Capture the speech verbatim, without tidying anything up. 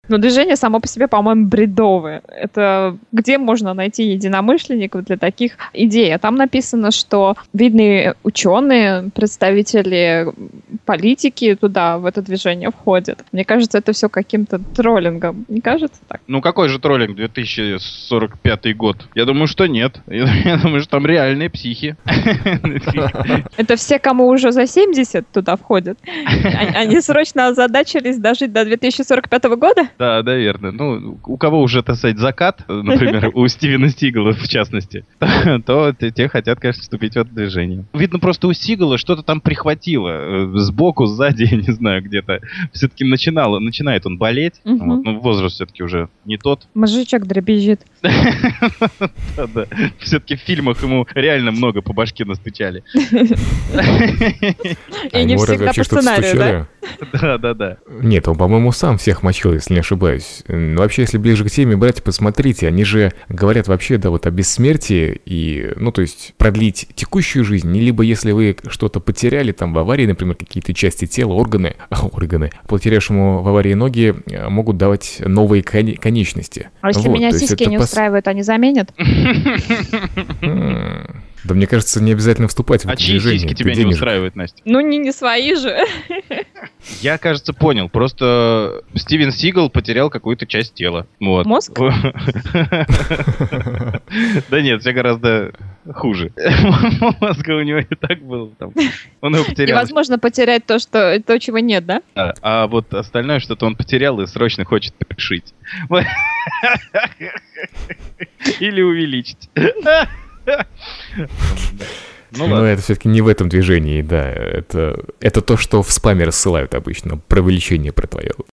Но движение само по себе, по-моему, бредовое. Это где можно найти единомышленников для таких идей? А там написано, что видные ученые, представители политики туда, в это движение входят. Мне кажется, это все каким-то троллингом. Не кажется так? Ну какой же троллинг? две тысячи сорок пятый год. Я думаю, что нет. Я думаю, что там реальные психи. Это все, кому уже за семьдесят туда входят. Они срочно озадачились дожить до две тысячи сорок пятого года? Да, наверное. Ну, у кого уже, так сказать, закат, например, у Стивена Сигала в частности, то те хотят, конечно, вступить в это движение. Видно, просто у Сигала что-то там прихватило. Сбоку, сзади, я не знаю, где-то. Все-таки начинало, начинает он болеть. Вот, но возраст все-таки уже не тот. Мозжечок дребезжит. Да-да. Все-таки в фильмах ему реально много по башке настучали. И не всегда по сценарию, да? Да-да-да. Нет, он, по-моему, сам всех мочил, если не ошибаюсь. Вообще, если ближе к теме брать, посмотрите, они же говорят вообще, да, вот о бессмертии и, ну, то есть продлить текущую жизнь, либо если вы что-то потеряли, там, в аварии, например, какие-то части тела, органы, органы, потерявшему в аварии ноги могут давать новые кон- конечности. А если вот, меня сиськи не пос... устраивают, они заменят? Да мне кажется, не обязательно вступать в это движение. А чьи сиськи тебя не устраивают, Настя? Ну, не, не свои же. Я, кажется, понял. Просто Стивен Сигал потерял какую-то часть тела. Вот. Мозг? Да нет, все гораздо хуже. Мозга у него и так был. Он его потерял. Невозможно потерять то, что, то, чего нет, да? А вот остальное что-то он потерял и срочно хочет пришить. Или увеличить. Ну, Но это все-таки не в этом движении, да. Это, это то, что в спаме рассылают обычно, про увеличение про твое.